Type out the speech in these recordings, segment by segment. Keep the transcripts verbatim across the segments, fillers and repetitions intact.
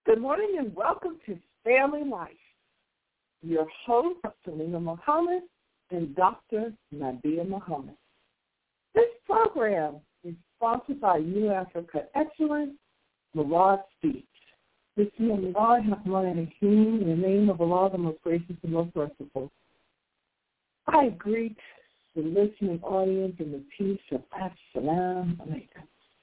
Good morning and welcome to Family Life. Your host, Selena Muhammad and Doctor Nadia Muhammad. This program is sponsored by New Africa Excellence, Murad Speaks. This morning, God hath run a healing in the name of Allah, the most gracious and most merciful. I greet the listening audience in the peace of Assalamu Alaikum.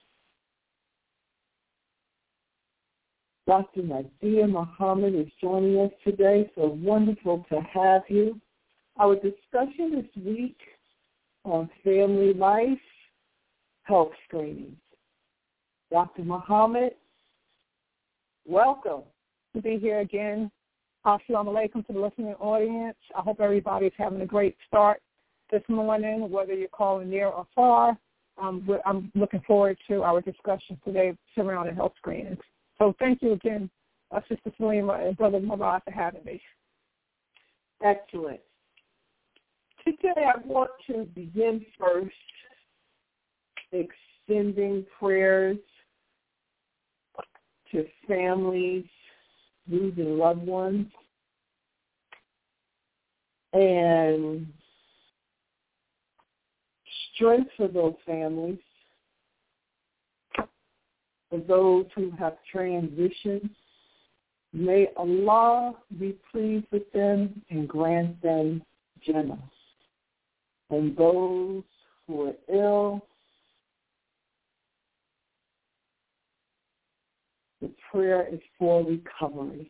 Doctor Nadia Muhammad is joining us today, so wonderful to have you. Our discussion this week on family life, health screenings. Doctor Muhammad, welcome. To be here again. Assalamu alaikum to the listening audience. I hope everybody's having a great start this morning, whether you're calling near or far. Um, I'm looking forward to our discussion today surrounding health screenings. So thank you again, uh, Sister Salima and Brother Murad, for having me. Excellent. Today I want to begin first extending prayers to families losing loved ones and strength for those families, for those who have transitioned. May Allah be pleased with them and grant them Jannah. And those who are ill, the prayer is for recovery.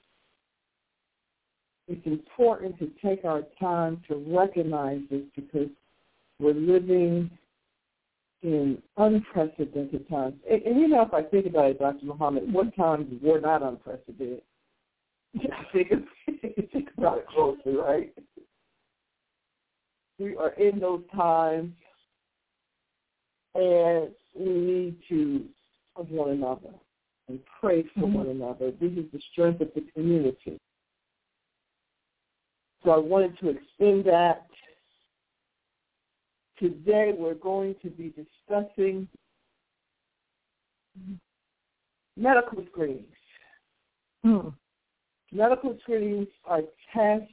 It's important to take our time to recognize this because we're living in unprecedented times. And, and you know, if I think about it, Doctor Muhammad, what times were not unprecedented? think, think about it closely, right? We are in those times, and we need to love one another and pray for mm-hmm. one another. This is the strength of the community. So I wanted to extend that. Today we're going to be discussing medical screenings. Hmm. Medical screenings are tests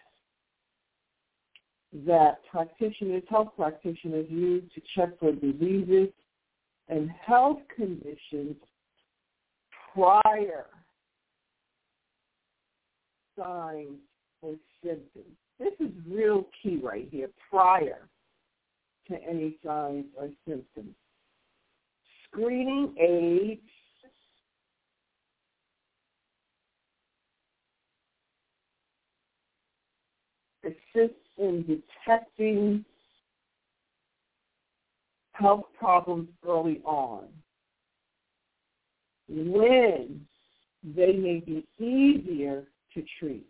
that practitioners, health practitioners use to check for diseases and health conditions prior signs or symptoms. This is real key right here, prior to any signs or symptoms. Screening aids assist in detecting health problems early on, when they may be easier to treat.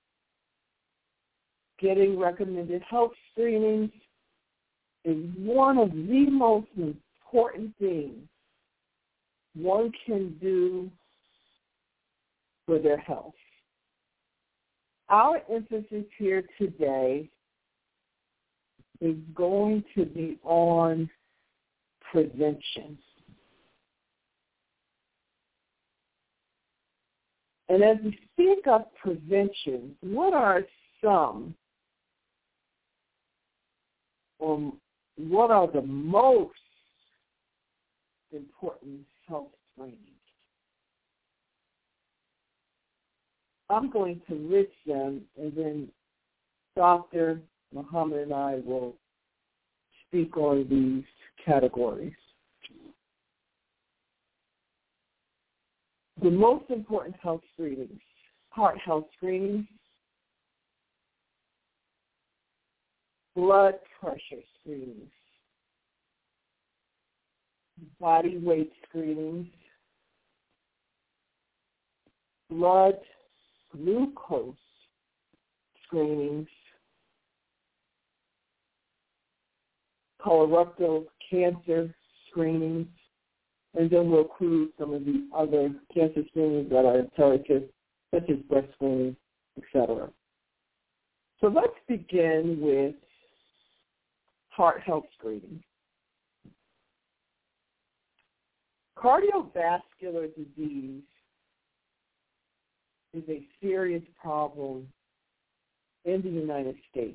Getting recommended health screenings is one of the most important things one can do for their health. Our emphasis here today is going to be on prevention. And as we speak of prevention, what are some or what are the most important health screenings? I'm going to list them, and then Doctor Muhammad and I will speak on these categories. The most important health screenings: heart health screenings, blood pressure screenings, body weight screenings, blood glucose screenings, colorectal cancer screenings, and then we'll include some of the other cancer screenings that are imperative, such as breast screening, et cetera. So let's begin with heart health screening. Cardiovascular disease is a serious problem in the United States.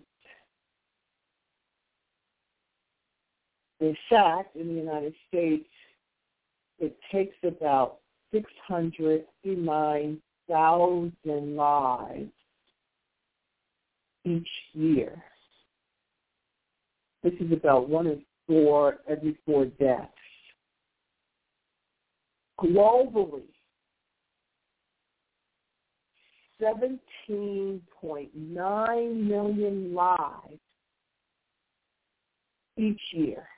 In fact, in the United States, it takes about six hundred fifty-nine thousand lives each year. This is about one in four, every four deaths. Globally, seventeen point nine million lives each year.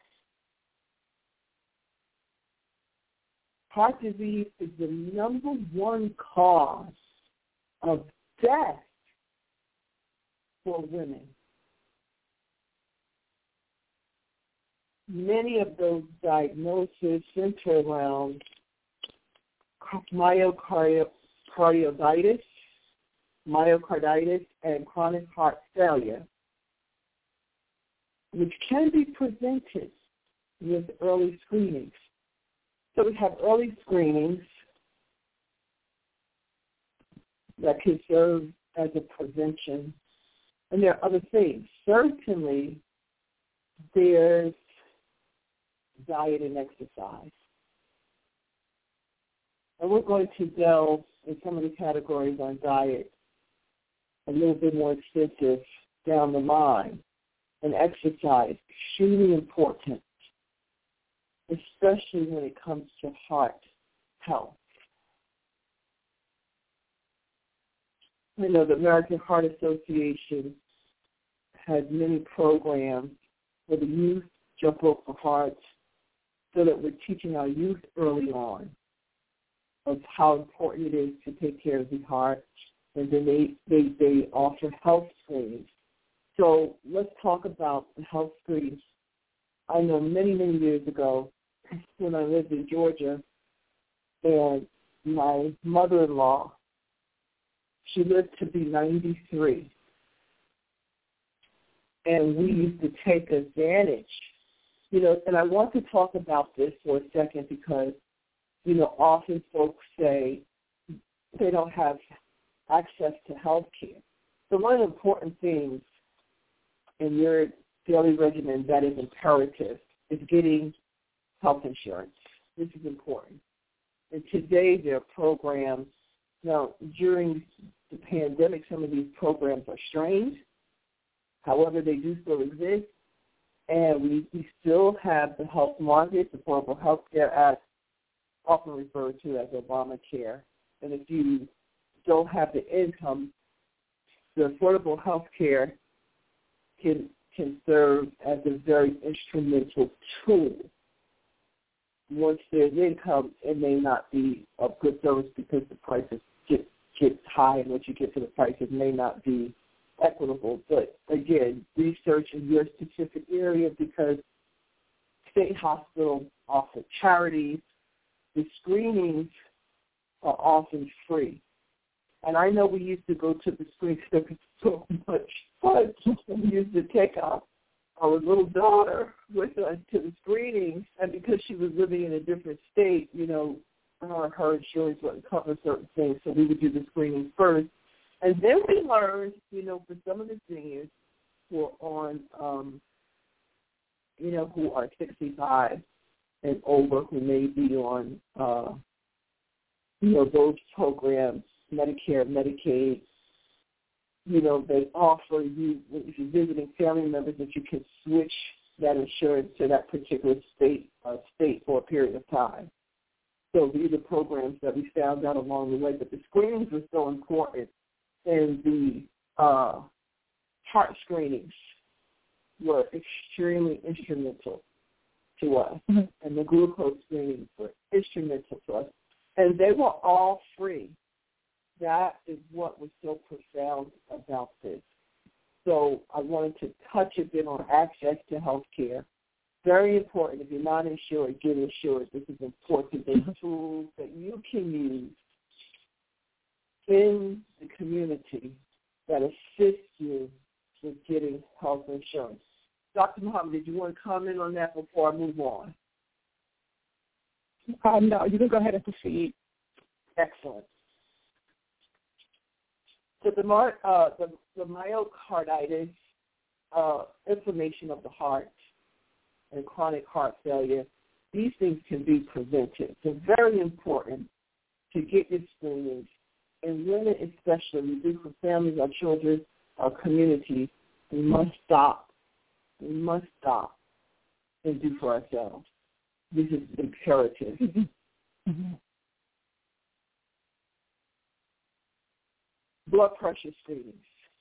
Heart disease is the number one cause of death for women. Many of those diagnoses center around myocarditis, myocarditis, and chronic heart failure, which can be prevented with early screenings. So we have early screenings that can serve as a prevention. And there are other things. Certainly, there's diet and exercise. And we're going to delve in some of the categories on diet a little bit more extensive down the line. And exercise, extremely important, especially when it comes to heart health. You know, the American Heart Association has many programs for the youth, Jump Rope for Hearts, so that we're teaching our youth early on of how important it is to take care of the heart, and then they, they, they offer health screenings. So let's talk about the health screenings. I know many, many years ago when I lived in Georgia, and my mother-in-law, she lived to be ninety-three. And we used to take advantage, you know, and I want to talk about this for a second because, you know, often folks say they don't have access to health care. So one of the important things in your daily regimen that is imperative is getting health insurance. This is important. And today there are programs. Now, during the pandemic, some of these programs are strained. However, they do still exist. And we, we still have the health market, the Affordable Health Care Act, often referred to as Obamacare. And if you don't have the income, the Affordable Health Care can can serve as a very instrumental tool. Once there's income, it may not be of good service because the prices get, get high, and once you get to the price, it may not be equitable. But, again, research in your specific area because state hospitals offer charities. The screenings are often free. And I know we used to go to the screenings so much fun. We used to take our, our little daughter with us to the screenings, and because she was living in a different state, you know, her, her insurance wouldn't cover certain things, so we would do the screening first. And then we learned, you know, for some of the seniors who are on, um, you know, who are sixty-five and over, who may be on, uh, you know, those programs, Medicare, Medicaid, you know, they offer you, if you're visiting family members, that you can switch that insurance to that particular state uh, state for a period of time. So these are programs that we found out along the way. But the screenings were so important, and the uh, heart screenings were extremely instrumental to us, mm-hmm. and the glucose screenings were instrumental to us. And they were all free. That is what was so profound about this. So I wanted to touch a bit on access to health care. Very important. If you're not insured, get insured. This is important. There's tools that you can use in the community that assist you with getting health insurance. Doctor Muhammad, did you want to comment on that before I move on? Uh, no, you can go ahead and proceed. Excellent. So the, mar- uh, the, the myocarditis, uh, inflammation of the heart, and chronic heart failure, these things can be prevented. So very important to get your screenings. And women especially, we do for families, our children, our community, we must stop. We must stop and do for ourselves. This is imperative. Mm-hmm. Mm-hmm. Blood pressure screenings,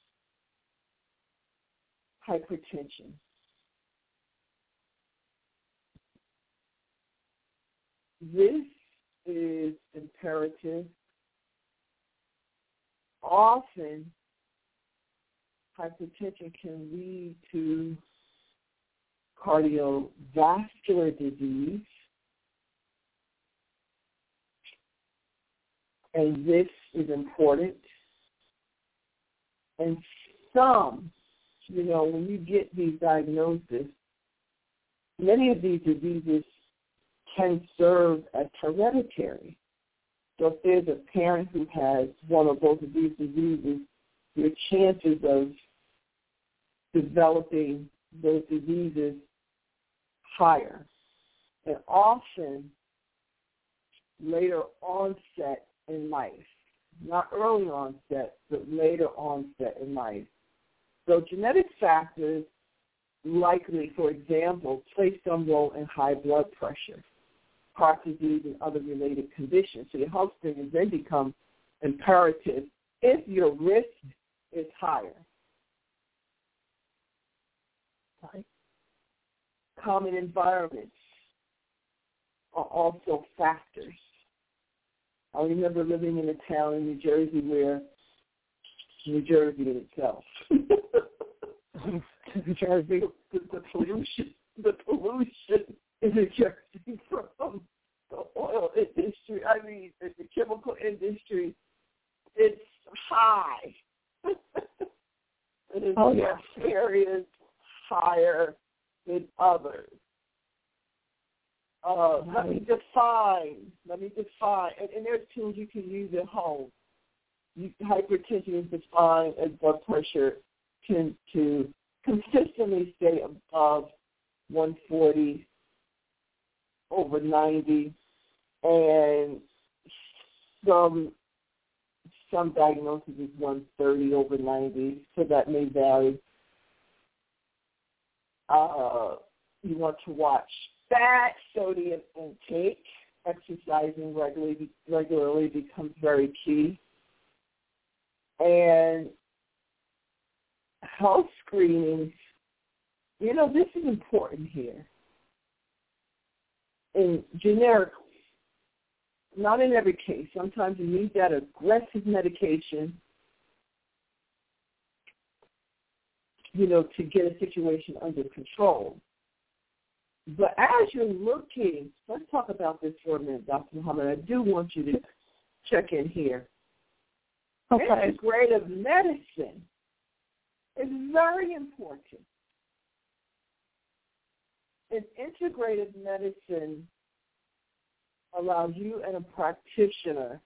hypertension. This is imperative. Often, hypertension can lead to cardiovascular disease, and this is important. And some, you know, when you get these diagnoses, many of these diseases can serve as hereditary. So if there's a parent who has one or both of these diseases, your chances of developing those diseases higher. And often later onset in life, not early onset, but later onset in life. So genetic factors likely, for example, play some role in high blood pressure, heart disease, and other related conditions. So your health screenings then become imperative if your risk is higher. Right. Common environments are also factors. I remember living in a town in New Jersey where New Jersey in itself. New Jersey, the, the pollution, the pollution in New Jersey from the oil industry, I mean, the, the chemical industry, it's high. It is oh, yeah. areas higher than others. Uh, let me define, let me define, and, and there's tools you can use at home. You, hypertension is defined as blood pressure to, to consistently stay above one forty over ninety, and some some diagnoses is one thirty over ninety, so that may vary. Uh, you want to watch fat, sodium intake. Exercising regularly regularly becomes very key. And health screenings, you know, this is important here. In generically, not in every case. Sometimes you need that aggressive medication, you know, to get a situation under control. But as you're looking, let's talk about this for a minute, Doctor Muhammad. I do want you to check in here. Okay. Integrative medicine is very important. And integrative medicine allows you and a practitioner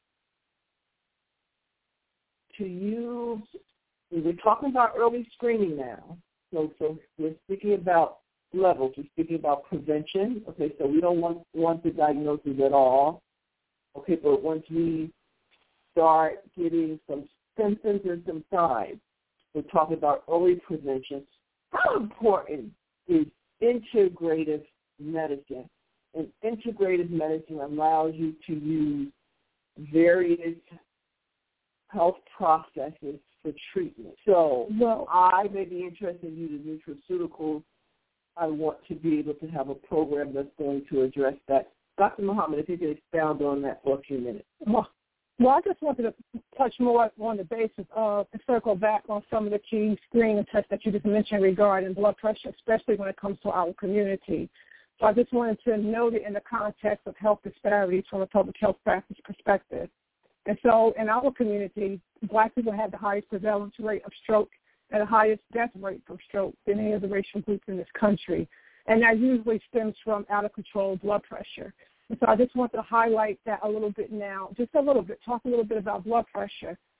to use, we're talking about early screening now, so, so we're speaking about levels, we're speaking about prevention, okay, so we don't want, want the diagnosis at all, okay, but once we start getting some symptoms and some signs, we're talking about early prevention. How important is integrative medicine? And integrative medicine allows you to use various health processes for treatment. So well, I may be interested in using nutraceuticals. I want to be able to have a program that's going to address that. Doctor Muhammad, if you could expound on that for a few minutes. Well, well, I just wanted to touch more on the basis of and circle back on some of the key screening tests that you just mentioned regarding blood pressure, especially when it comes to our community. So I just wanted to note it in the context of health disparities from a public health practice perspective. And so in our community, Black people have the highest prevalence rate of stroke and the highest death rate from stroke than any of the racial groups in this country. And that usually stems from out-of-control blood pressure. And so I just want to highlight that a little bit now, just a little bit, talk a little bit about blood pressure.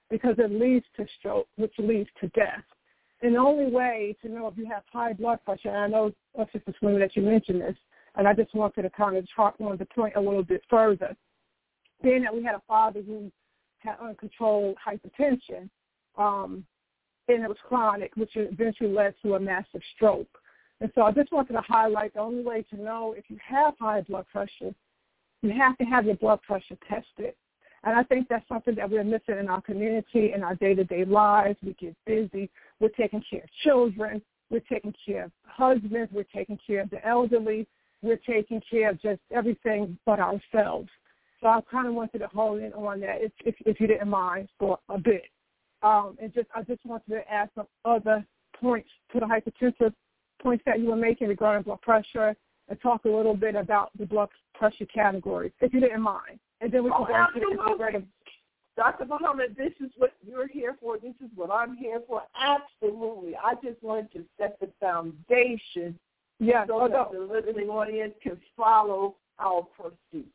because it leads to stroke, which leads to death. And the only way to know if you have high blood pressure, and I know, uh, Sister Sweeney, that you mentioned this, and I just wanted to kind of talk on the point a little bit further. Being that we had a father who had uncontrolled hypertension, um, and it was chronic, which eventually led to a massive stroke. And so I just wanted to highlight the only way to know if you have high blood pressure, you have to have your blood pressure tested. And I think that's something that we're missing in our community, in our day-to-day lives. We get busy. We're taking care of children. We're taking care of husbands. We're taking care of the elderly. We're taking care of just everything but ourselves. So I kind of wanted to hone in on that, if, if, if you didn't mind, for a bit. Um, and just I just wanted to add some other points to the hypertensive points that you were making regarding blood pressure, and talk a little bit about the blood pressure categories, if you didn't mind. And then we can oh, go into the Doctor Muhammad, this is what you're here for. This is what I'm here for. Absolutely. I just wanted to set the foundation yeah, so oh, that no. the listening audience can follow our pursuit.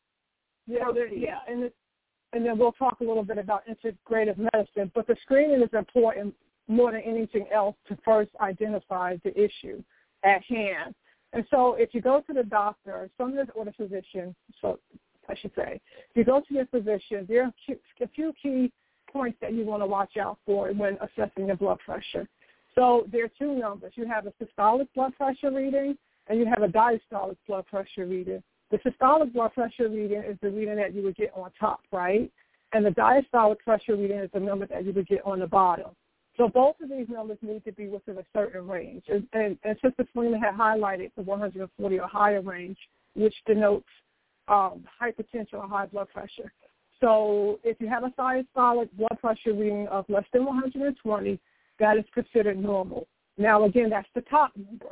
Yeah, there, yeah, and it, and then we'll talk a little bit about integrative medicine. But the screening is important more than anything else to first identify the issue at hand. And so if you go to the doctor, someone or the physician, so I should say, if you go to your physician, there are a few key points that you want to watch out for when assessing your blood pressure. So there are two numbers. You have a systolic blood pressure reading, and you have a diastolic blood pressure reading. The systolic blood pressure reading is the reading that you would get on top, right? And the diastolic pressure reading is the number that you would get on the bottom. So both of these numbers need to be within a certain range. And, and, and Sister Selena had highlighted the one hundred forty or higher range, which denotes um, hypertension or high blood pressure. So if you have a diastolic blood pressure reading of less than one hundred twenty, that is considered normal. Now, again, that's the top number.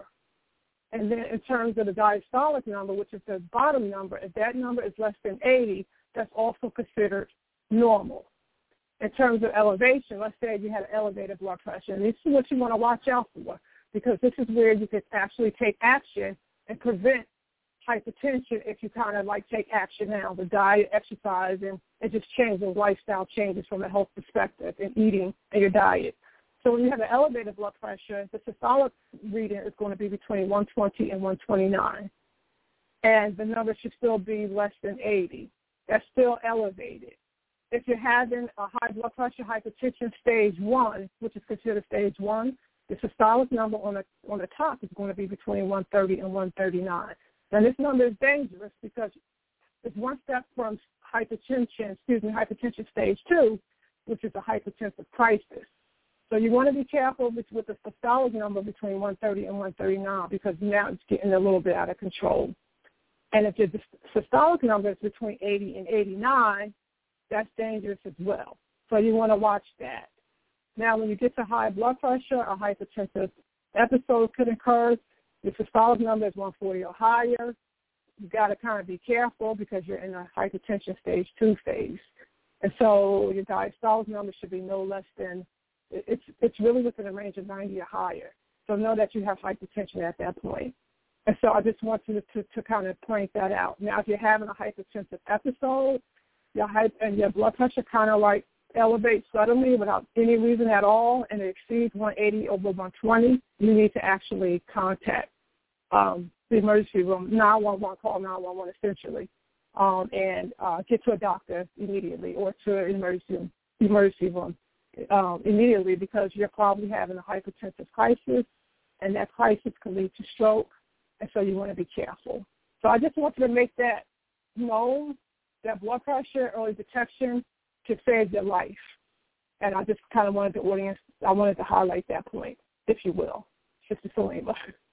And then in terms of the diastolic number, which is the bottom number, if that number is less than eighty, that's also considered normal. In terms of elevation, let's say you had an elevated blood pressure, and this is what you want to watch out for, because this is where you could actually take action and prevent hypertension if you kind of like take action now, the diet, exercise, and, and just change the lifestyle changes from a health perspective and eating and your diet. So when you have an elevated blood pressure, the systolic reading is going to be between one twenty and one twenty-nine. And the number should still be less than eighty. That's still elevated. If you're having a high blood pressure, hypertension stage one, which is considered stage one, the systolic number on the on the top is going to be between one thirty and one thirty-nine. Now, this number is dangerous because it's one step from hypertension, excuse me, hypertension stage two, which is a hypertensive crisis. So you want to be careful with, with the systolic number between one thirty and one thirty-nine, because now it's getting a little bit out of control. And if the systolic number is between eighty and eighty-nine, that's dangerous as well. So you want to watch that. Now, when you get to high blood pressure, a hypertensive episode could occur. Your systolic number is one forty or higher. You've got to kind of be careful because you're in a hypertension stage two phase. And so your diastolic number should be no less than, it's it's really within a range of ninety or higher. So know that you have hypertension at that point. And so I just want you to, to, to kind of point that out. Now, if you're having a hypertensive episode, your height and your blood pressure kind of like elevates suddenly without any reason at all, and it exceeds one eighty over one twenty, you need to actually contact um, the emergency room, nine one one, call nine one one essentially, um, and uh, get to a doctor immediately or to an emergency, emergency room um, immediately, because you're probably having a hypertensive crisis, and that crisis can lead to stroke, and so you want to be careful. So I just wanted to make that known, that blood pressure, early detection can save your life. And I just kind of wanted the audience, I wanted to highlight that point, if you will. Sister Selena.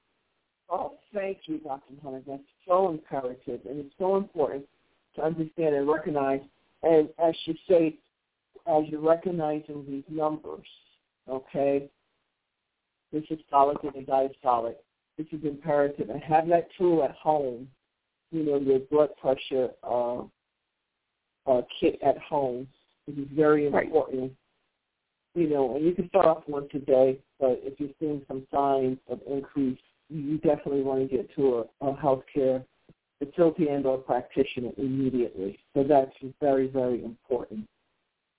Oh, thank you, Doctor Hunter. That's so imperative, and it's so important to understand and recognize. And as you say, as you're recognizing these numbers, okay, this is solid and the diastolic, this is imperative. And have that tool at home, you know, your blood pressure uh, uh, kit at home. It is very important. Right. You know, and you can start off once a day, but if you're seeing some signs of increase, you definitely want to get to a, a healthcare facility and or practitioner immediately. So that's very, very important.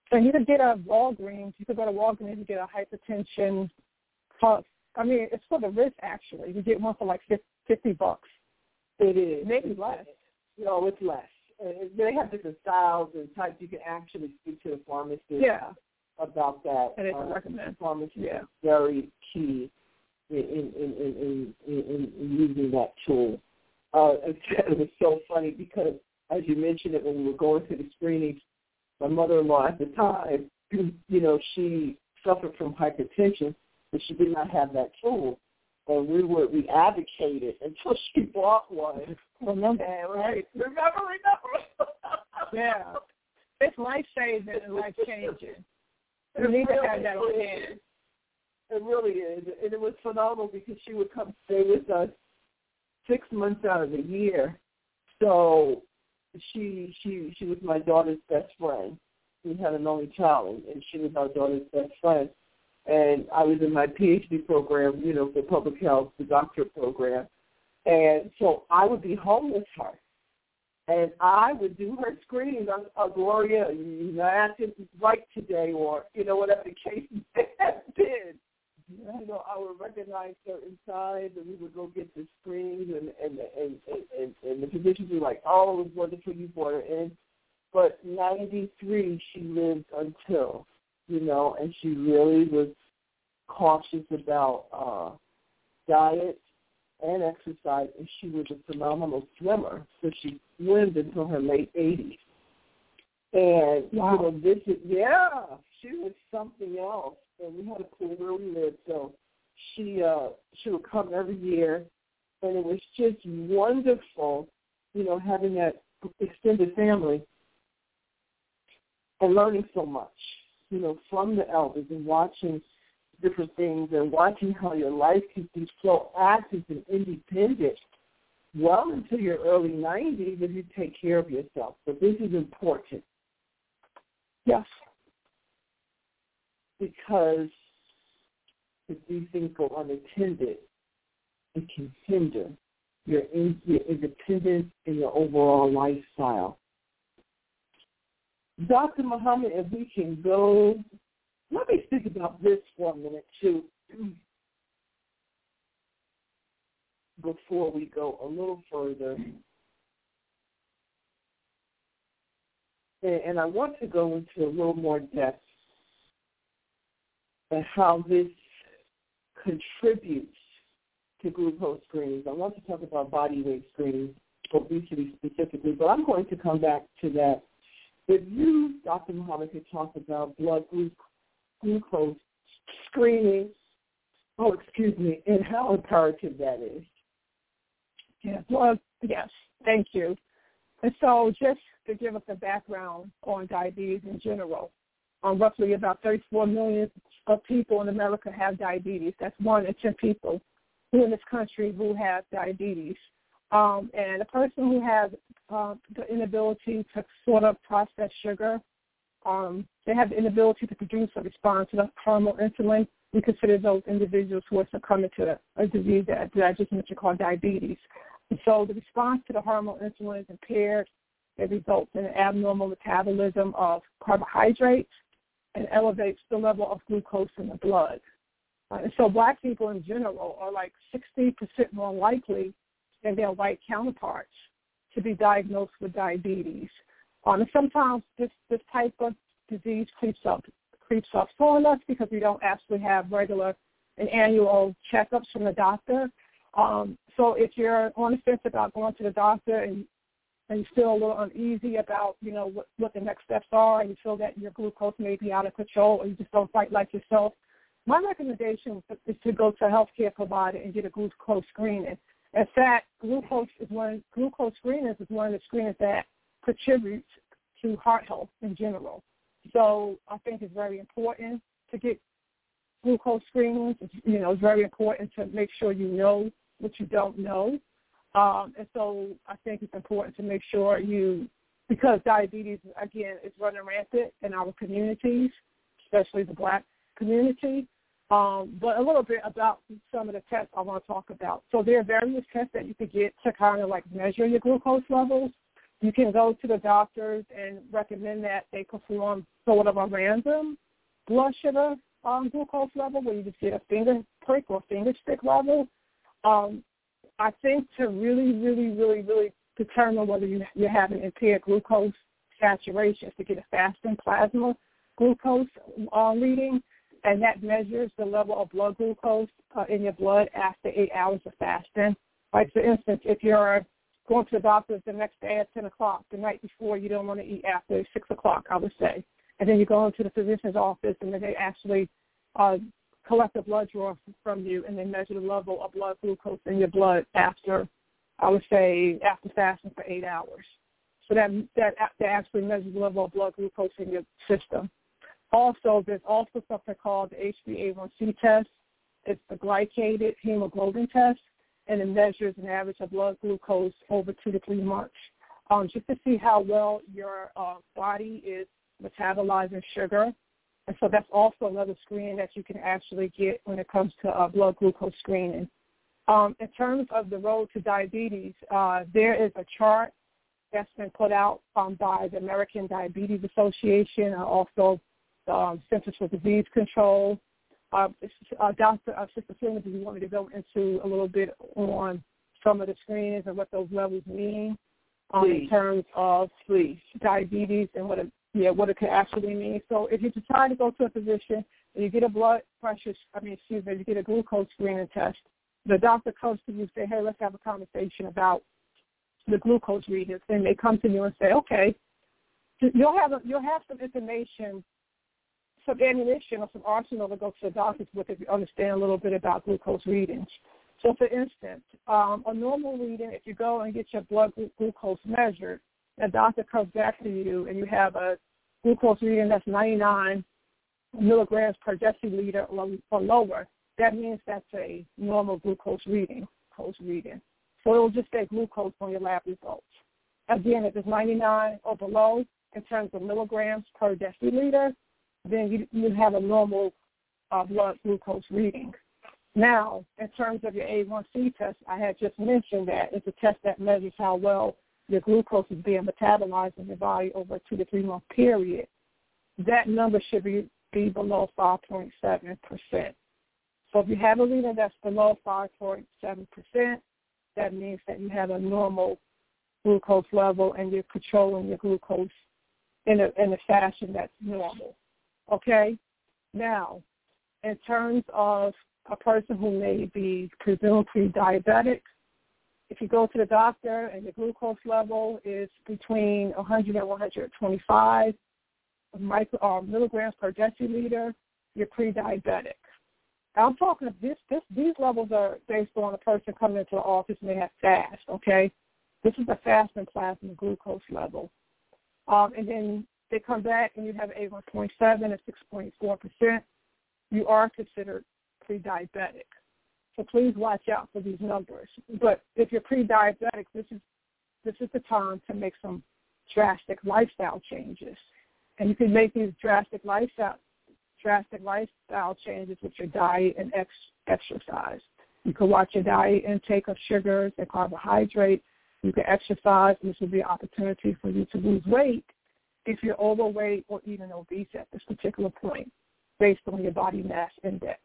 So you could get a Walgreens. You could go to Walgreens and get a hypertension puff. I mean, it's for the wrist, actually. You get one for like fifty bucks. It is. Maybe less. No, it's less. And they have different styles and types. You can actually speak to the pharmacist yeah. about that. And they can uh, recommend. Pharmacist yeah. is very key in in, in, in, in, in using that tool. Uh, it was so funny because, as you mentioned it, when we were going through the screenings, my mother-in-law at the time, you know, she suffered from hypertension, but she did not have that tool. And we were we advocated until she bought one. Remember, and, right? Remember, remember. yeah, it's life saving and life changing. You need really to have that on hand. It really is, and it was phenomenal because she would come stay with us six months out of the year. So she she she was my daughter's best friend. We had an only child, and she was our daughter's best friend. And I was in my PhD program, you know, for public health, the doctorate program. And so I would be home with her. And I would do her screenings on uh, Gloria, you know, acting right today, or, you know, whatever the case had been. You know, I would recognize certain signs, and we would go get the screenings, and, and, and, and, and the physicians were like, oh, it was wonderful you brought her in. But ninety-three, she lived until, you know, and she really was cautious about uh, diet and exercise, and she was a phenomenal swimmer. So she swam until her late eighties. And, wow. you know, this is, yeah, she was something else. And we had a pool where we lived, so she uh, she would come every year, and it was just wonderful, you know, having that extended family and learning so much, you know, from the elders and watching different things and watching how your life can be so active and independent well into your early nineties if you take care of yourself. But this is important. Yes. Because if these things go unattended, it can hinder your, in, your independence and your overall lifestyle. Doctor Muhammad, if we can go, let me think about this for a minute, too, before we go a little further. And, and I want to go into a little more depth and how this contributes to glucose screenings. I want to talk about body weight screening, obesity specifically, but I'm going to come back to that. If you, Doctor Muhammad, could talk about blood glucose screening, oh, excuse me, and how imperative that is. Yeah, well, yes, thank you. And so just to give us a background on diabetes in general, um, roughly about thirty-four million of people in America have diabetes. That's one in ten people who in this country who have diabetes. Um, and a person who has uh, the inability to sort of process sugar, um, they have the inability to produce or respond to the hormonal insulin. We consider those individuals who are succumbing to a disease that, that I just mentioned called diabetes. And so the response to the hormonal insulin is impaired. It results in an abnormal metabolism of carbohydrates and elevates the level of glucose in the blood. Uh, and so black people in general are like sixty percent more likely than their white counterparts to be diagnosed with diabetes. Um, and sometimes this, this type of disease creeps up creeps up on us because we don't actually have regular and annual checkups from the doctor. Um, so if you're on the fence about going to the doctor and and you feel a little uneasy about, you know, what, what the next steps are, and you feel that your glucose may be out of control or you just don't fight like yourself, my recommendation is to go to a healthcare provider and get a glucose screening. In fact, glucose is one glucose screenings is one of the screenings that contributes to heart health in general. So I think it's very important to get glucose screenings. It's, you know, it's very important to make sure you know what you don't know. Um, and so I think it's important to make sure you, because diabetes, again, is running rampant in our communities, especially the black community. Um, but a little bit about some of the tests I want to talk about. So there are various tests that you could get to kind of like measure your glucose levels. you can go to the doctors and recommend that they perform sort of a random blood sugar um, glucose level where you just get a finger prick or finger stick level. Um, I think to really, really, really, really determine whether you, you're having impaired glucose saturation is to get a fasting plasma glucose uh, reading, and that measures the level of blood glucose uh, in your blood after eight hours of fasting. Like, for instance, if you're going to the doctor's the next day at ten o'clock, the night before you don't want to eat after six o'clock, I would say, and then you go into the physician's office and then they actually uh, collect a blood draw from you and they measure the level of blood glucose in your blood after, I would say, after fasting for eight hours. So that that, that actually measures the level of blood glucose in your system. Also, there's also something called the H b A one C test. It's the glycated hemoglobin test, and it measures an average of blood glucose over two to three months, um, just to see how well your uh, body is metabolizing sugar. And so that's also another screening that you can actually get when it comes to uh, blood glucose screening. Um, in terms of the road to diabetes, uh, there is a chart that's been put out um, by the American Diabetes Association, and also the um, Centers for Disease Control. Uh, uh, Doctor Uh, Sister Freeman, do you want me to go into a little bit on some of the screenings and what those levels mean um, in terms of please, diabetes and what it, yeah, what it could actually mean? So if you decide to go to a physician and you get a blood pressure, I mean, excuse me, you get a glucose screening test, the doctor comes to you and say, hey, let's have a conversation about the glucose readings, and they come to you and say, okay, you'll have a, you'll have some information, some ammunition or some arsenal to go to the doctors with if you understand a little bit about glucose readings. So, for instance, um, a normal reading, if you go and get your blood glucose measured, the doctor comes back to you and you have a glucose reading that's ninety-nine milligrams per deciliter or lower, that means that's a normal glucose reading. Glucose reading. So it will just say glucose on your lab results. Again, if it's ninety-nine or below in terms of milligrams per deciliter, then you, you have a normal uh, blood glucose reading. Now, in terms of your A one C test, I had just mentioned that it's a test that measures how well your glucose is being metabolized in your body over a two to three month period. That number should be, be below five point seven percent. So if you have a reading that's below five point seven percent, that means that you have a normal glucose level and you're controlling your glucose in a, in a fashion that's normal. Okay? Now, in terms of a person who may be presumed pre-diabetic, if you go to the doctor and your glucose level is between one hundred and one hundred twenty-five micro, uh, milligrams per deciliter, you're pre-diabetic. I'm talking this, this, these levels are based on a person coming into the office and they have fast, okay? This is the fasting plasma glucose level. Um, and then they come back and you have A one point seven and six point four percent. You are considered pre-diabetic. So please watch out for these numbers. But if you're pre-diabetic, this is this is the time to make some drastic lifestyle changes. And you can make these drastic lifestyle drastic lifestyle changes with your diet and ex- exercise. You can watch your diet intake of sugars and carbohydrates. You can exercise, and this will be an opportunity for you to lose weight if you're overweight or even obese at this particular point based on your body mass index.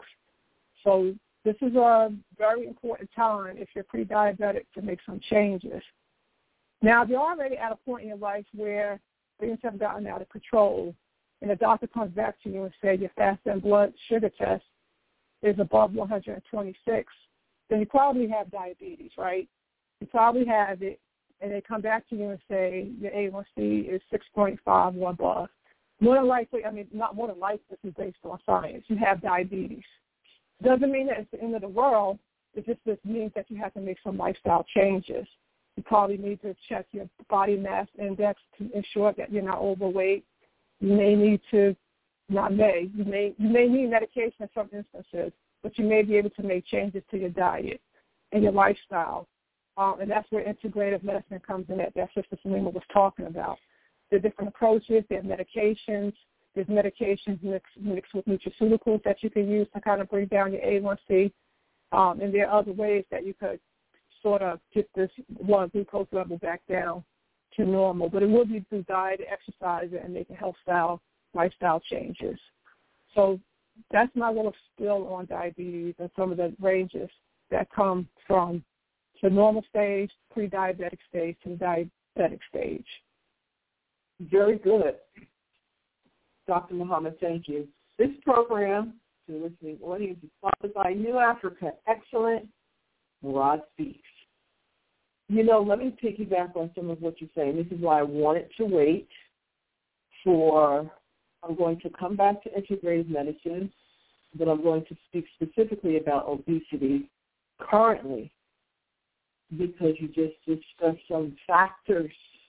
So this is a very important time if you're pre-diabetic to make some changes. Now, if you're already at a point in your life where things have gotten out of control, and the doctor comes back to you and says your fasting blood sugar test is above one hundred twenty-six, then you probably have diabetes, right? You probably have it, and they come back to you and say your A one C is six point five or above. More than likely, I mean, not more than likely, this is based on science, you have diabetes. Doesn't mean that it's the end of the world. It just, just means that you have to make some lifestyle changes. You probably need to check your body mass index to ensure that you're not overweight. You may need to, not may, you may you may need medication in some instances, but you may be able to make changes to your diet and your lifestyle. Um, and that's where integrative medicine comes in that, that Sister Selena was talking about. There are different approaches. There are medications. There's medications mixed, mixed with nutraceuticals that you can use to kind of bring down your A one C. Um, and there are other ways that you could sort of get this blood glucose level back down to normal. But it will be through diet, exercise, and making health style, lifestyle changes. So that's my little spill on diabetes and some of the ranges that come from the normal stage, pre-diabetic stage, to the diabetic stage. Very good. Doctor Muhammad, thank you. This program, to the listening audience, is sponsored by New Africa Excellent Murad Speaks. You know, let me piggyback on some of what you're saying. This is why I wanted to wait for, I'm going to come back to integrative medicine, but I'm going to speak specifically about obesity currently, because you just discussed some factors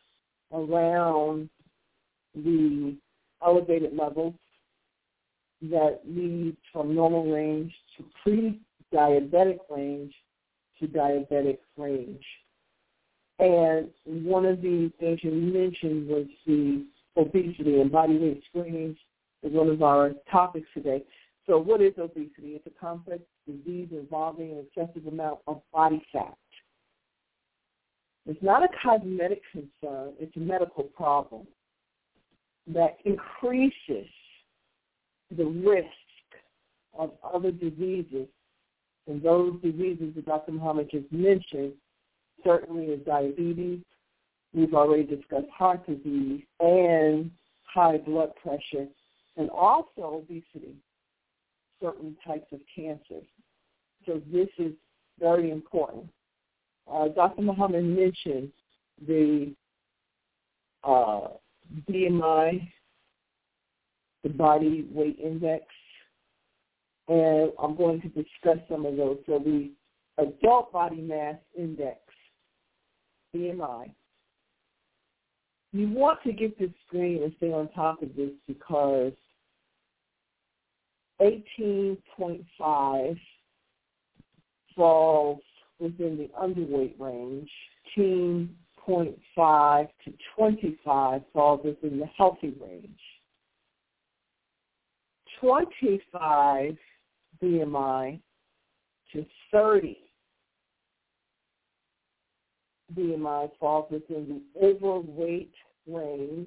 around the elevated levels that lead from normal range to pre-diabetic range to diabetic range. And one of the things you mentioned was the obesity, and body weight screenings is one of our topics today. So what is obesity? It's a complex disease involving an excessive amount of body fat. It's not a cosmetic concern. It's a medical problem that increases the risk of other diseases. And those diseases that Doctor Muhammad just mentioned certainly is diabetes. We've already discussed heart disease and high blood pressure, and also obesity, certain types of cancers. So this is very important. Uh, Doctor Muhammad mentioned the uh, B M I, the body weight index, and I'm going to discuss some of those. So the adult body mass index, B M I. You want to get this screen and stay on top of this because eighteen point five falls within the underweight range. eighteen point five to twenty-five falls within the healthy range. twenty-five B M I to thirty B M I falls within the overweight range,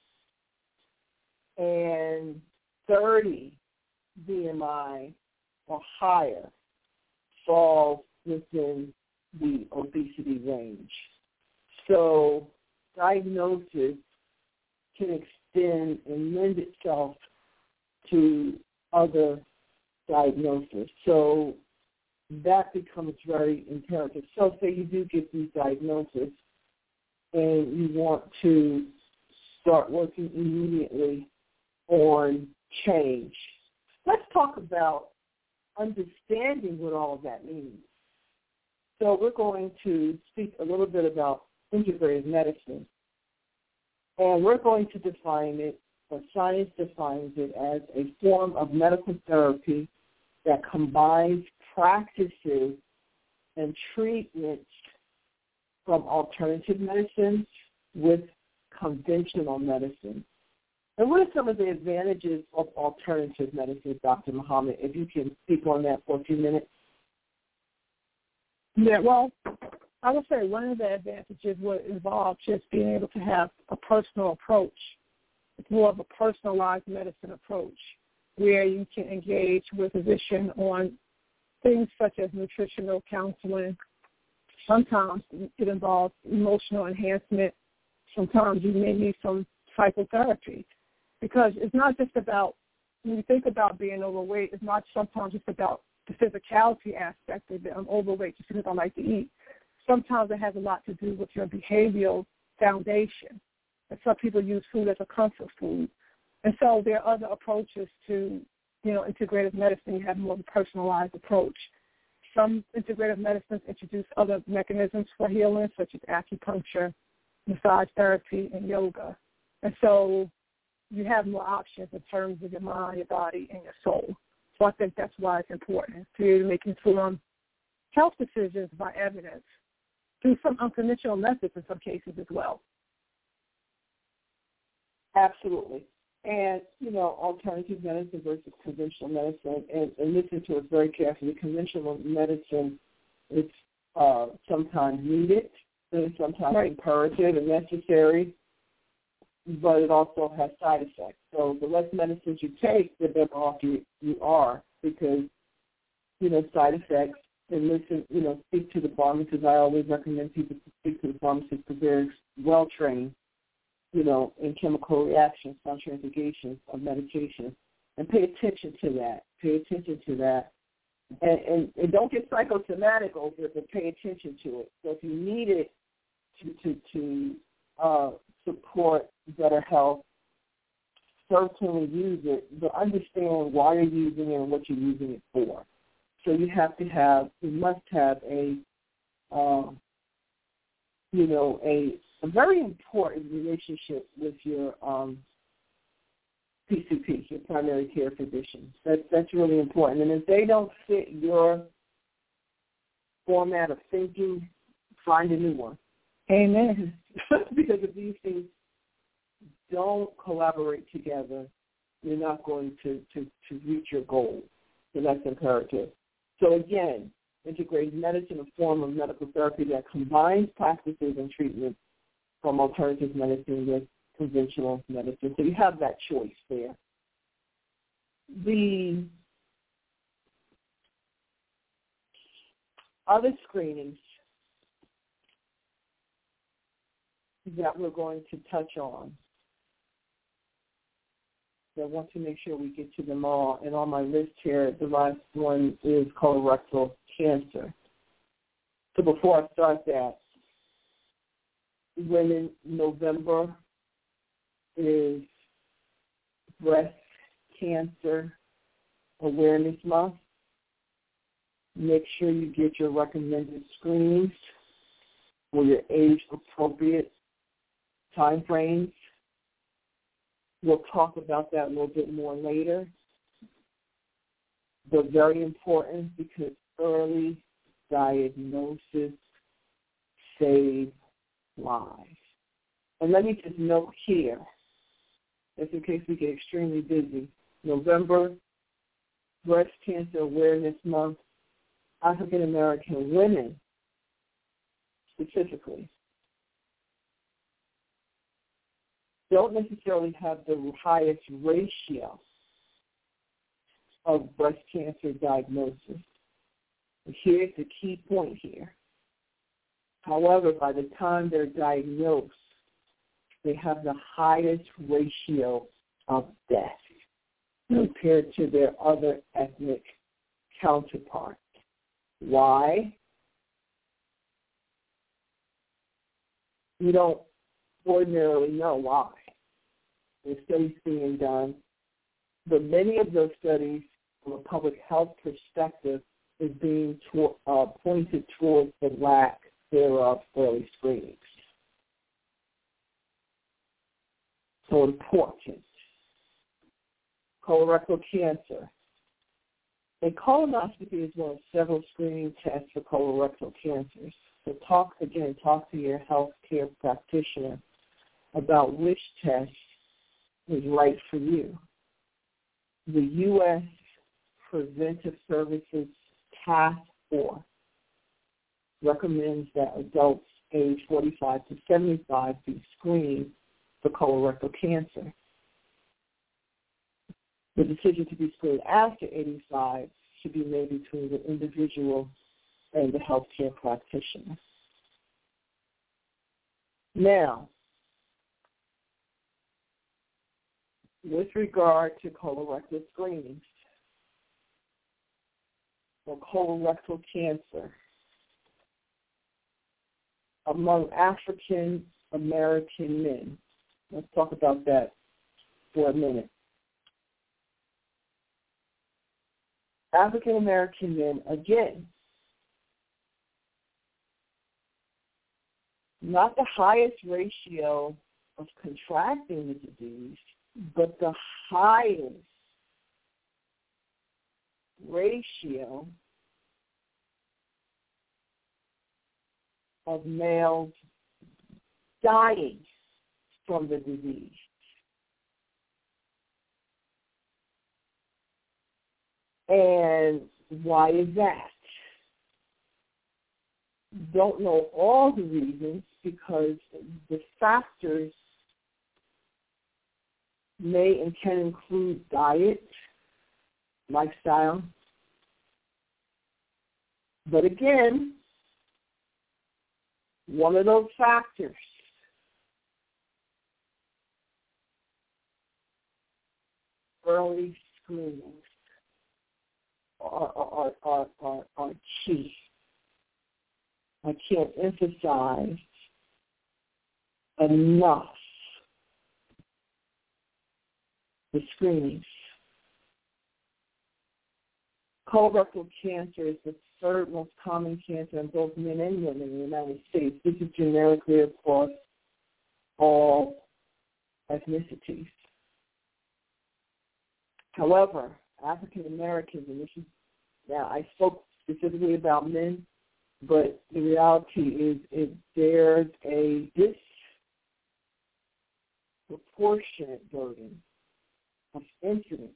and thirty B M I or higher falls within the obesity range. So diagnosis can extend and lend itself to other diagnosis. So that becomes very imperative. So say you do get these diagnoses and you want to start working immediately on change. Let's talk about understanding what all of that means. So we're going to speak a little bit about integrative medicine. And we're going to define it, or science defines it, as a form of medical therapy that combines practices and treatments from alternative medicine with conventional medicine. And what are some of the advantages of alternative medicine, Doctor Muhammad, if you can speak on that for a few minutes? Yeah, well, I would say one of the advantages would involve just being able to have a personal approach. It's more of a personalized medicine approach where you can engage with a physician on things such as nutritional counseling. Sometimes it involves emotional enhancement. Sometimes you may need some psychotherapy, because it's not just about, when you think about being overweight, it's not sometimes just about the physicality aspect of it. I'm overweight just because I like to eat. Sometimes it has a lot to do with your behavioral foundation. And some people use food as a comfort food. And so there are other approaches to, you know, integrative medicine. You have more of a personalized approach. Some integrative medicines introduce other mechanisms for healing, such as acupuncture, massage therapy, and yoga. And so you have more options in terms of your mind, your body, and your soul. So I think that's why it's important for you to make informed health decisions by evidence through some unconventional methods in some cases as well. Absolutely. And, you know, alternative medicine versus conventional medicine, and, and listen to us very carefully. Conventional medicine is uh, sometimes needed It's sometimes right. imperative and necessary, but it also has side effects. So the less medicines you take, the better off you, you are, because, you know, side effects, and listen, you know, speak to the pharmacist. I always recommend people to speak to the pharmacist because they're well trained, you know, in chemical reactions, contraindications of medication, and pay attention to that. Pay attention to that. And, and, and don't get psychosomatic over it, but pay attention to it. So if you need it to, to, to uh, support better health, certainly use it, but understand why you're using it and what you're using it for. So you have to have, you must have a, um, you know, a, a very important relationship with your um, P C P, your primary care physician. That's, that's really important. And if they don't fit your format of thinking, find a new one. Amen. Because if these things don't collaborate together, you're not going to, to, to reach your goal. So that's imperative. So again, integrated medicine, a form of medical therapy that combines practices and treatments from alternative medicine with conventional medicine. So you have that choice there. The other screenings that we're going to touch on, I want to make sure we get to them all. And on my list here, the last one is colorectal cancer. So before I start that, when in November is Breast Cancer Awareness Month, make sure you get your recommended screenings for your age-appropriate time frames. We'll talk about that a little bit more later. But very important because early diagnosis saves lives. And let me just note here, just in case we get extremely busy, November, Breast Cancer Awareness Month, African American women specifically don't necessarily have the highest ratio of breast cancer diagnosis. Here's the key point here. However, by the time they're diagnosed, they have the highest ratio of death compared to their other ethnic counterparts. Why? We don't ordinarily know why. There's studies being done, but many of those studies, from a public health perspective, is being to, uh, pointed towards the lack thereof early screenings. So important. Colorectal cancer. A colonoscopy is one of several screening tests for colorectal cancers. So talk again, talk to your health care practitioner about which test is right for you. The U S Preventive Services Task Force recommends that adults age forty-five to seventy-five be screened for colorectal cancer. The decision to be screened after eighty-five should be made between the individual and the healthcare practitioner. Now, with regard to colorectal screenings for colorectal cancer among African American men, let's talk about that for a minute. African American men, again, not the highest ratio of contracting the disease, but the highest ratio of males dying from the disease. And why is that? don't know all the reasons because the factors may and can include diet, lifestyle. But again, one of those factors early screenings are, are, are, are, are key. I can't emphasize enough the screenings. Colorectal cancer is the third most common cancer in both men and women in the United States. This is generically across all ethnicities. However, African Americans, and this is, now I spoke specifically about men, but the reality is, is there's a disproportionate burden of incidents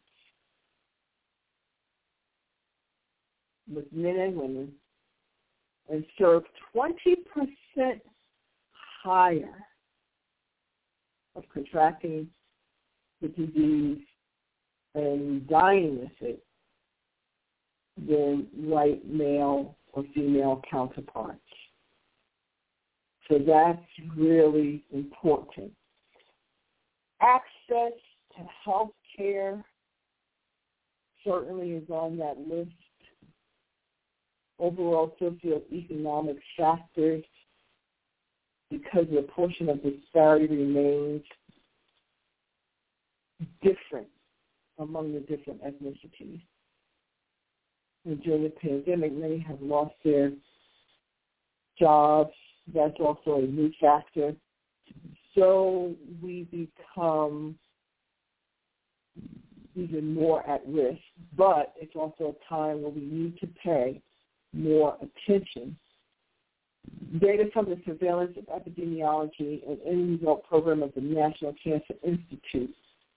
with men and women, and serve twenty percent higher of contracting the disease and dying with it than white male or female counterparts. So that's really important. Access to health care certainly is on that list. Overall socioeconomic factors, because the portion of disparity remains different among the different ethnicities. And during the pandemic, many have lost their jobs. That's also a new factor. So we become even more at risk. But it's also a time where we need to pay more attention. Data from the Surveillance of Epidemiology and End Result Program of the National Cancer Institute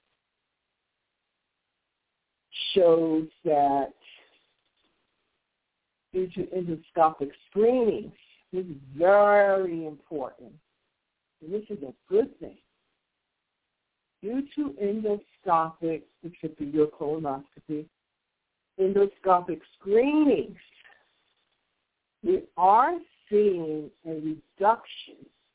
shows that due to endoscopic screenings, this is very important, and this is a good thing. Due to endoscopic, which could be your colonoscopy, endoscopic screenings, we are seeing a reduction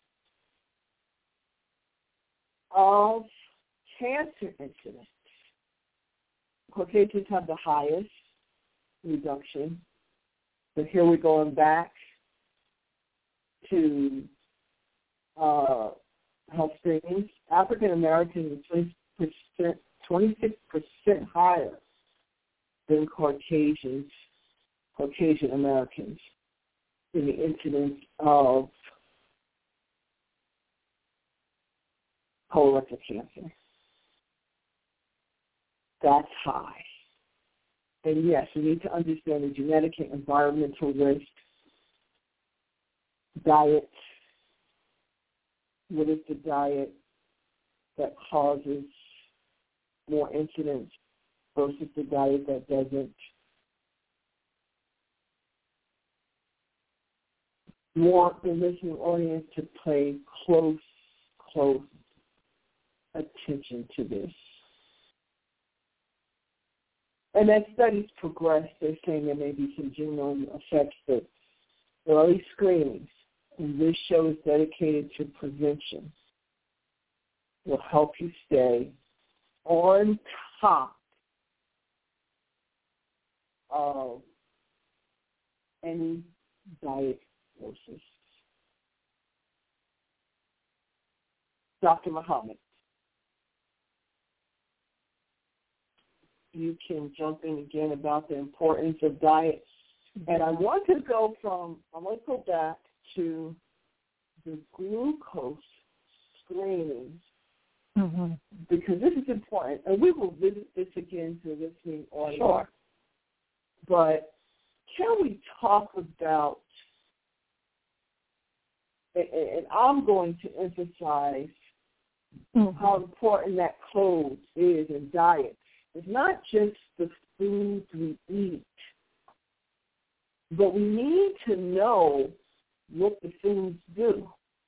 of cancer incidence. Caucasians have the highest reduction. So here we're going back to uh, health screenings. African Americans are twenty-six percent higher than Caucasians, Caucasian Americans, in the incidence of colorectal cancer. That's high. And yes, we need to understand the genetic and environmental risk, diet. What is the diet that causes more incidents versus the diet that doesn't? We want the listening audience to pay close, close attention to this. And as studies progress, they're saying there may be some genome effects that early screenings, and this show is dedicated to prevention, will help you stay on top of any diagnosis. Doctor Muhammad, you can jump in again about the importance of diet. And I want to go from, I want to go back to the glucose screenings, mm-hmm. because this is important. And we will visit this again to the listening audience. Sure. But can we talk about, and I'm going to emphasize mm-hmm. how important that code is in diet. It's not just the food we eat, but we need to know what the foods do.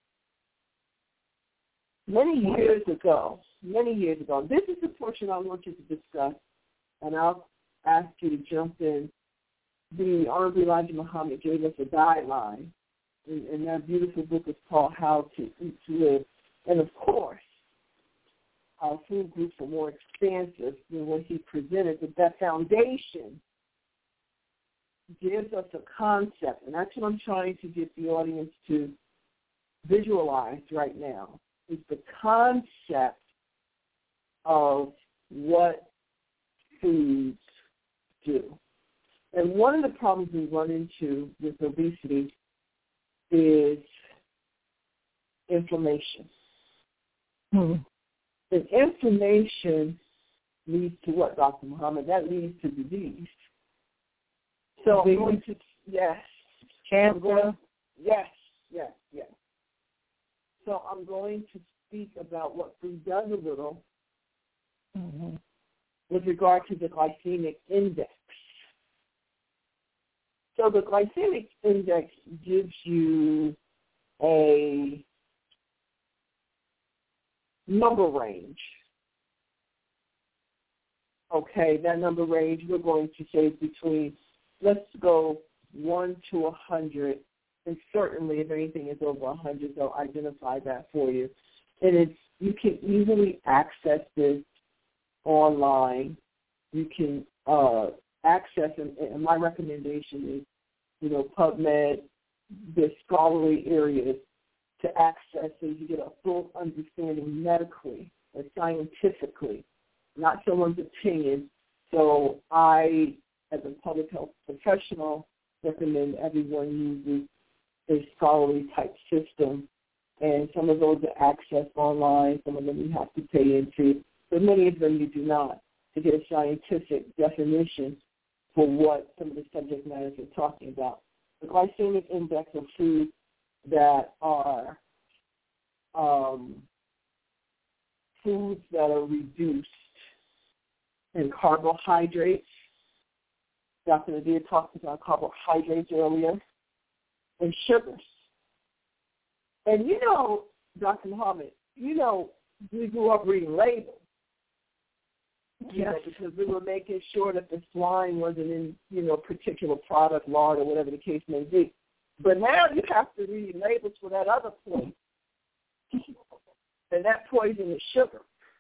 Many years ago, many years ago, this is the portion I want you to discuss, and I'll ask you to jump in. The Honorable Elijah Muhammad gave us a guideline, and, and that beautiful book is called How to Eat to Live. And, of course, our food groups are more expansive than what he presented, but that foundation gives us a concept, and that's what I'm trying to get the audience to visualize right now, is the concept of what foods do. And one of the problems we run into with obesity is inflammation. Hmm. And inflammation leads to what, Doctor Muhammad? That leads to disease. So I'm going to, yes. Cancer. Going, yes, yes, yes. So I'm going to speak about what food does a little mm-hmm. with regard to the glycemic index. So the glycemic index gives you a number range. Okay, that number range we're going to say is between, let's go one to one hundred, and certainly if anything is over one hundred, they'll identify that for you. And it's you can easily access this online. You can uh, access, and, and my recommendation is, you know, PubMed, the scholarly areas to access so you get a full understanding medically and scientifically, not someone's opinion. So I, as a public health professional, recommend everyone uses a scholarly type system. And some of those are accessed online, some of them you have to pay into, but many of them you do not, to get a scientific definition for what some of the subject matters are talking about. The glycemic index of foods that are um, foods that are reduced in carbohydrates. Doctor Nadia talked about carbohydrates earlier, and sugars. And you know, Doctor Muhammad, you know, we grew up reading labels. You know, because we were making sure that the slime wasn't in, you know, particular product, lard, or whatever the case may be. But now you have to read labels for that other poison. And that poison is sugar.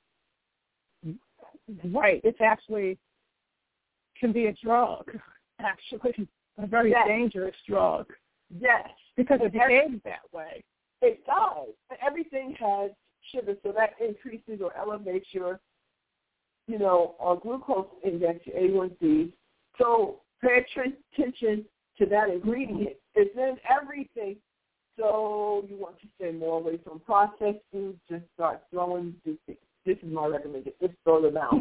Right. It's actually can be a drug, actually, a very yes. dangerous drug. Yes. Because it behaves that way. It does. Everything has sugar, so that increases or elevates your you know, our glucose index, your A one C. So pay attention to that ingredient. It's in everything. So you want to stay more away from processed foods. Just start throwing, this, this is my recommendation, just throw them out.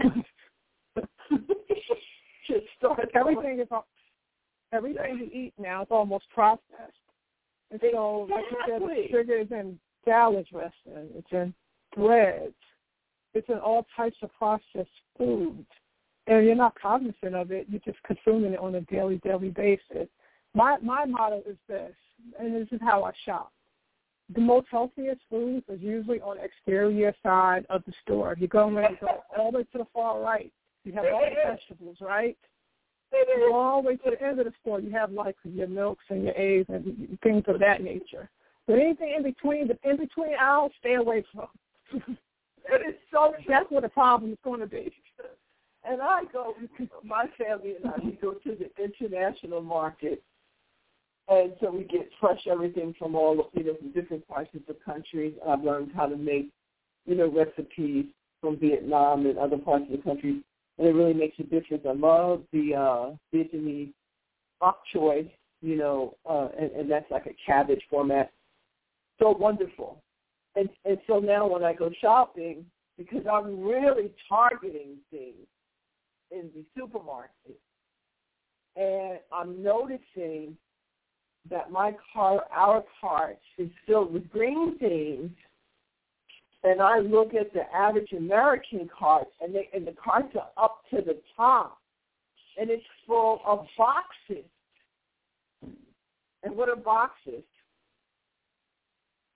Just start everything is everything you eat now is almost processed. And so, like you said, the sugar is in salad dressing, it's in breads. It's in all types of processed foods, and you're not cognizant of it. You're just consuming it on a daily, daily basis. My my motto is this, and this is how I shop. The most healthiest foods is usually on the exterior side of the store. You go and go all the way to the far right. You have all the vegetables, right? You go all the way to the end of the store. You have like your milks and your eggs and things of that nature. But anything in between, the in between aisles, stay away from. It is so, that's what the problem is going to be. And I go, my family and I, we go to the international market, and so we get fresh everything from all, you know, from different parts of the country. I've learned how to make, you know, recipes from Vietnam and other parts of the country, and it really makes a difference. I love the uh, Vietnamese bok choy, you know, uh, and, and that's like a cabbage format. So wonderful. And, and so now when I go shopping, because I'm really targeting things in the supermarket, and I'm noticing that my car, our cart is filled with green things, and I look at the average American cart, and, they, and the carts are up to the top, and it's full of boxes. And what are boxes?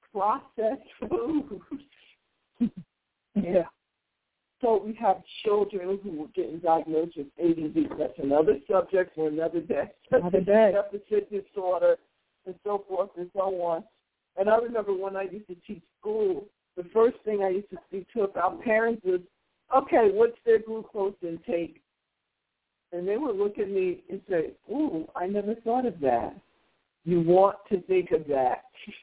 processed foods. Yeah. So we have children who are getting diagnosed with A D D. That's another subject for another day. Another day. Deficit disorder and so forth and so on. And I remember when I used to teach school, the first thing I used to speak to about parents was, okay, what's their glucose intake? And they would look at me and say, ooh, I never thought of that. You want to think of that.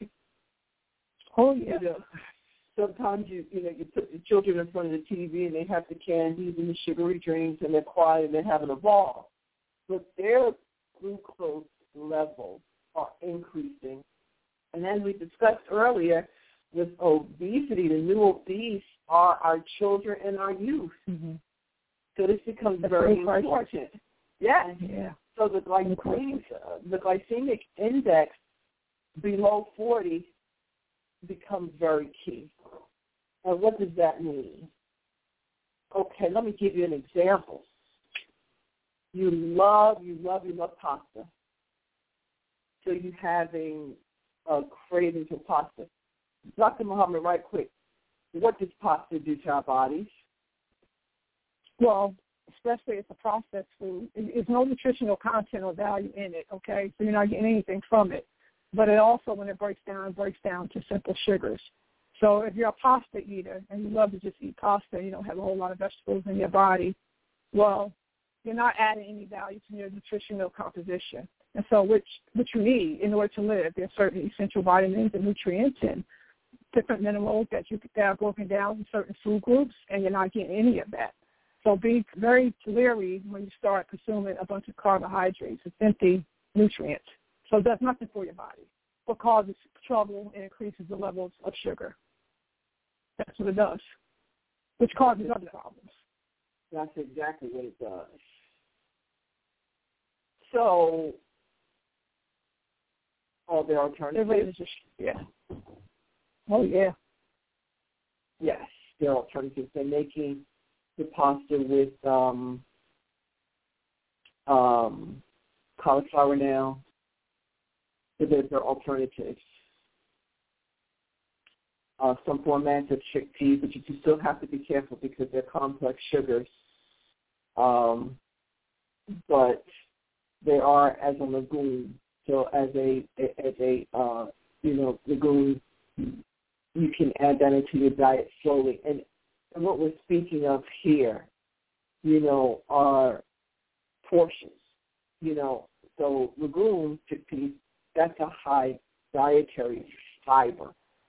Oh, yeah. You know, sometimes you you know you put the children in front of the T V and they have the candies and the sugary drinks and they're quiet and they're having a ball, but their glucose levels are increasing. And as we discussed earlier, with obesity, the new obese are our children and our youth. Mm-hmm. So this becomes That's very very important. Yeah. Yeah. So the glycemic uh, the glycemic index below forty becomes very key. And what does that mean? Okay, let me give you an example. You love, you love, you love pasta. So you're having a craving for pasta. Doctor Muhammad, right quick, what does pasta do to our bodies? Well, especially it's a processed food. There's no nutritional content or value in it, okay? So you're not getting anything from it. But it also, when it breaks down, it breaks down to simple sugars. So if you're a pasta eater and you love to just eat pasta, you don't have a whole lot of vegetables in your body, well, you're not adding any value to your nutritional composition. And so which, which you need in order to live, there's certain essential vitamins and nutrients and different minerals that you that are broken down in certain food groups, and you're not getting any of that. So be very leery when you start consuming a bunch of carbohydrates. It's empty nutrients. So it does nothing for your body. What causes trouble and increases the levels of sugar. That's what it does, which causes other problems. That's exactly what it does. So, are there alternatives? Yeah. Oh, yeah. Yes, there are alternatives. They're making the pasta with um, um, cauliflower now. So there are alternatives. Uh, some formats of chickpeas, but you still have to be careful because they're complex sugars. Um, but they are as a legume. So as a as a uh, you know legume, you can add that into your diet slowly. And, and what we're speaking of here, you know, are portions. You know, so legume chickpeas, that's a high dietary fiber.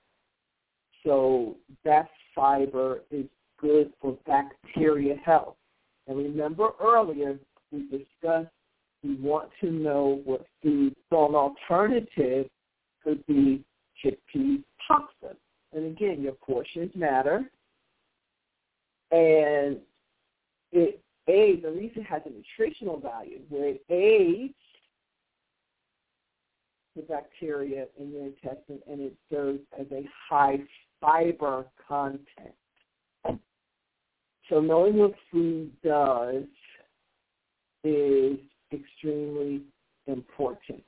So that fiber is good for bacteria health. And remember earlier we discussed we want to know what food. So an alternative could be chickpea pasta. And again, your portions matter. And it aids, at least it has a nutritional value, where it aids the bacteria in your intestine, and it serves as a high fiber content. So knowing what food does is extremely important.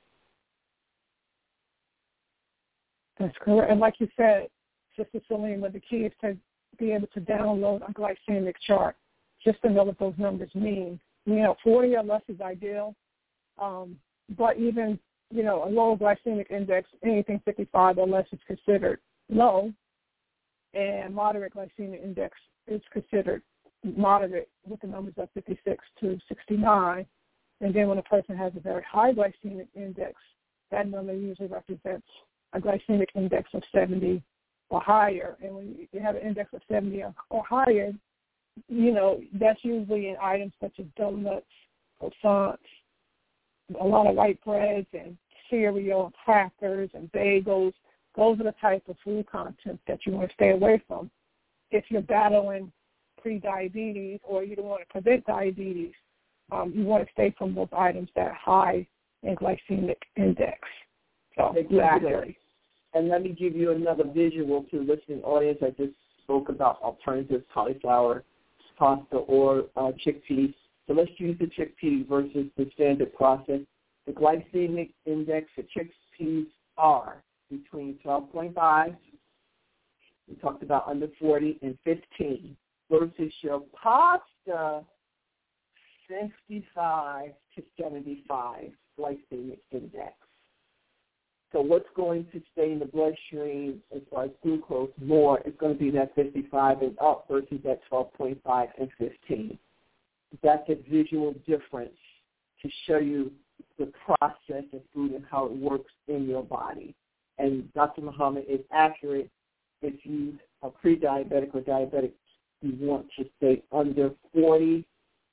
That's correct. And like you said, Sister Celine, what the key is to be able to download a glycemic chart just to know what those numbers mean. You know, forty or less is ideal, um, but even, you know, a low glycemic index, anything fifty-five or less is considered low, and moderate glycemic index is considered moderate with the numbers of fifty-six to sixty-nine. And then when a person has a very high glycemic index, that number usually represents a glycemic index of seventy or higher. And when you have an index of seventy or higher, you know, that's usually in items such as donuts, croissants, a lot of white breads and cereal and crackers and bagels. Those are the type of food content that you want to stay away from. If you're battling pre-diabetes or you don't want to prevent diabetes, um, you want to stay from those items that are high in glycemic index. So, exactly. And let me give you another visual to the listening audience. I just spoke about alternatives, cauliflower, pasta, or uh, chickpeas. So let's use the chickpea versus the standard process. The glycemic index for chickpeas are between twelve point five, we talked about under forty, and fifteen, versus your pasta fifty-five to seventy-five glycemic index. So what's going to stay in the bloodstream as far as glucose more is going to be that fifty-five and up versus that twelve point five and fifteen. That's a visual difference to show you the process of food and how it works in your body. And Doctor Muhammad is accurate. If you are pre-diabetic or diabetic, you want to stay under forty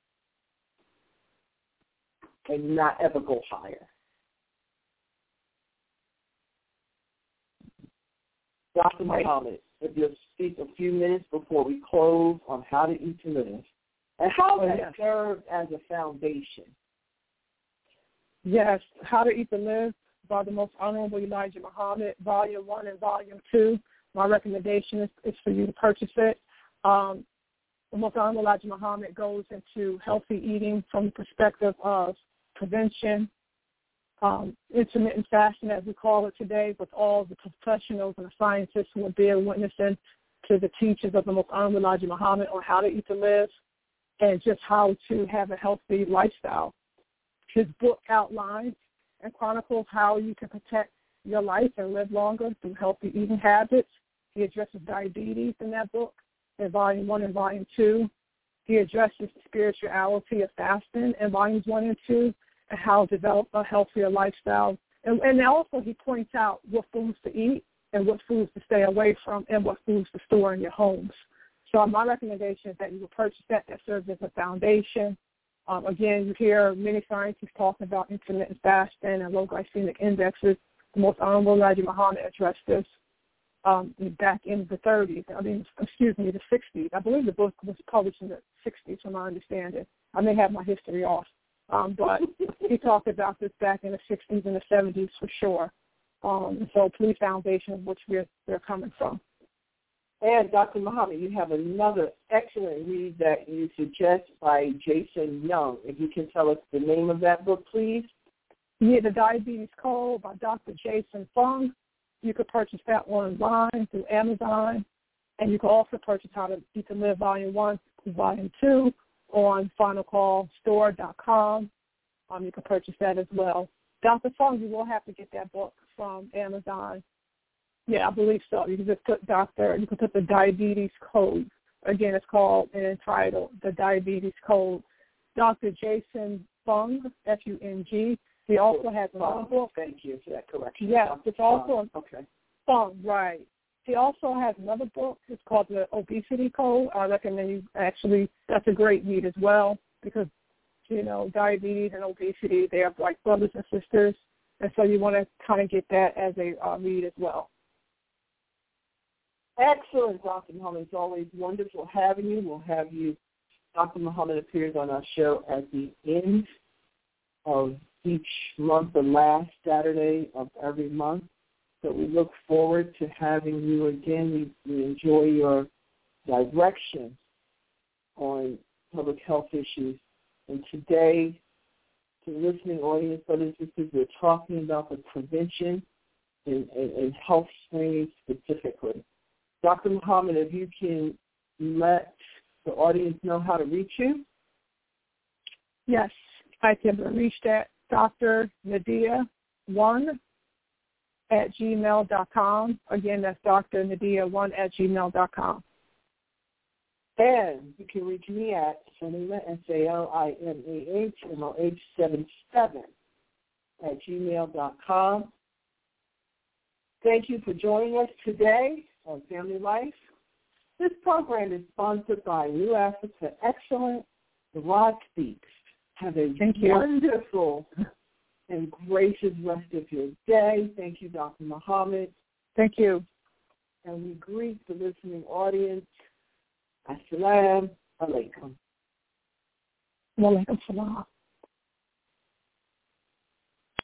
and not ever go higher. Doctor Muhammad, if you'll speak a few minutes before we close on how to eat to live, and how oh, that yes. serves as a foundation. Yes, How to Eat to Live by the Most Honorable Elijah Muhammad, Volume one and Volume two. My recommendation is, is for you to purchase it. Um, the Most Honorable Elijah Muhammad goes into healthy eating from the perspective of prevention, um, intermittent fasting, as we call it today, with all the professionals and the scientists who are there witnessing to the teachings of the Most Honorable Elijah Muhammad on how to eat to live and just how to have a healthy lifestyle. His book outlines and chronicles how you can protect your life and live longer through healthy eating habits. He addresses diabetes in that book in Volume one and Volume two. He addresses the spirituality of fasting in Volumes one and two and how to develop a healthier lifestyle. And, and also he points out what foods to eat and what foods to stay away from and what foods to store in your homes. So my recommendation is that you will purchase that. That serves as a foundation. Um, again, you hear many scientists talking about intermittent fasting and low glycemic indexes. The Most Honorable Elijah Muhammad addressed this um, back in the thirties. I mean, excuse me, the sixties. I believe the book was published in the sixties, from my understanding. I may have my history off, um, but he talked about this back in the sixties and the seventies for sure. Um, so, please, foundation of which we're we're coming from. And Doctor Muhammad, you have another excellent read that you suggest by Jason Young. If you can tell us the name of that book, please. Yeah, The Diabetes Code by Doctor Jason Fung. You could purchase that online through Amazon. And you can also purchase How to Eat to Live Volume one through Volume two on final call store dot com. Um, you can purchase that as well. Doctor Fung, you will have to get that book from Amazon. Yeah, I believe so. You can just put Doctor, you can put the Diabetes Code. Again, it's called and entitled The Diabetes Code. Doctor Jason Fung, F U N G. He also has another book. Thank you for that correction. Yeah, it's also uh, okay. Fung, right. He also has another book. It's called The Obesity Code. I recommend you actually, that's a great read as well because, you know, diabetes and obesity, they are like brothers and sisters. And so you want to kind of get that as a uh, read as well. Excellent, Doctor Muhammad. It's always wonderful having you. We'll have you. Doctor Muhammad appears on our show at the end of each month, the last Saturday of every month. So we look forward to having you again. We, we enjoy your direction on public health issues. And today, to the listening audience, brothers and sisters, we're talking about the prevention and, and, and health screening specifically. Doctor Muhammad, if you can let the audience know how to reach you. Yes, I can reach that Doctor Nadia one at gmail dot com. Again, that's Doctor Nadia one at gmail dot com. And you can reach me at Salima, S A L I M A H M O H seven seven at gmail dot com. Thank you for joining us today on Family Life. This program is sponsored by New Africa Excellent. The Rod Speaks. Have a Thank you. wonderful and gracious rest of your day. Thank you, Doctor Muhammad. Thank you. And we greet the listening audience. Assalamu alaikum. Wa alaikum salam.